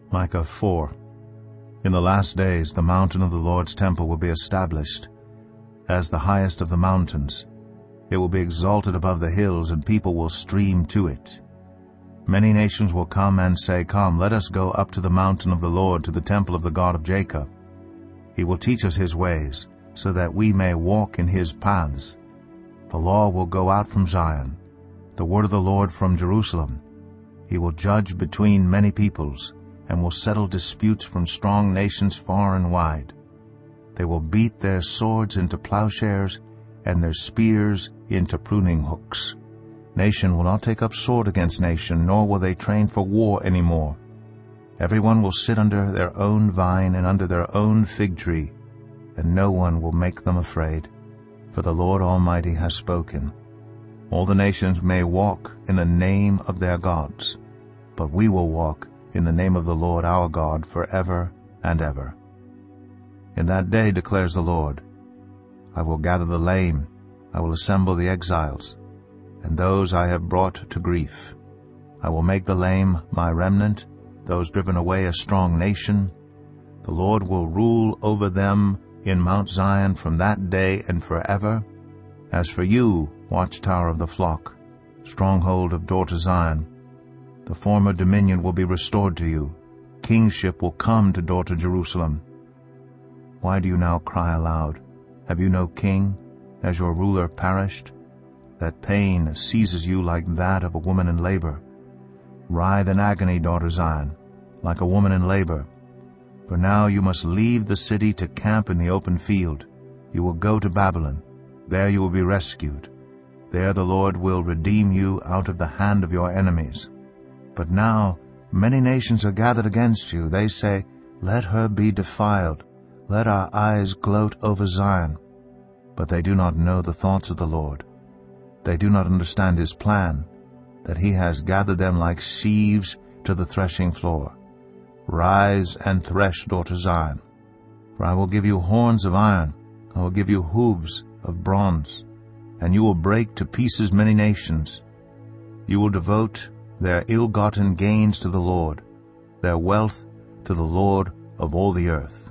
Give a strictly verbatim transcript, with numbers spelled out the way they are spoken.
Micah four. In the last days the mountain of the Lord's temple will be established as the highest of the mountains. It will be exalted above the hills, and people will stream to it. Many nations will come and say, Come, let us go up to the mountain of the Lord, to the temple of the God of Jacob. He will teach us his ways, so that we may walk in his paths. The law will go out from Zion, the word of the Lord from Jerusalem. He will judge between many peoples, and will settle disputes from strong nations far and wide. They will beat their swords into plowshares, and their spears into pruning hooks. Nation will not take up sword against nation, nor will they train for war any more. Everyone will sit under their own vine and under their own fig tree, and no one will make them afraid, for the Lord Almighty has spoken. All the nations may walk in the name of their gods, but we will walk in the name of the Lord our God forever and ever. In that day, declares the Lord, I will gather the lame, I will assemble the exiles, and those I have brought to grief. I will make the lame my remnant, those driven away a strong nation. The Lord will rule over them in Mount Zion from that day and forever. As for you, watchtower of the flock, stronghold of daughter Zion, the former dominion will be restored to you. Kingship will come to daughter Jerusalem. Why do you now cry aloud? Have you no king? Has your ruler perished? That pain seizes you like that of a woman in labor. Writhe in agony, daughter Zion, like a woman in labor. For now you must leave the city to camp in the open field. You will go to Babylon. There you will be rescued. There the Lord will redeem you out of the hand of your enemies. But now many nations are gathered against you. They say, Let her be defiled. Let our eyes gloat over Zion. But they do not know the thoughts of the Lord. They do not understand his plan, that he has gathered them like sheaves to the threshing floor. Rise and thresh, daughter Zion. For I will give you horns of iron. I will give you hooves of bronze. And you will break to pieces many nations. You will devote their ill-gotten gains to the Lord, their wealth to the Lord of all the earth.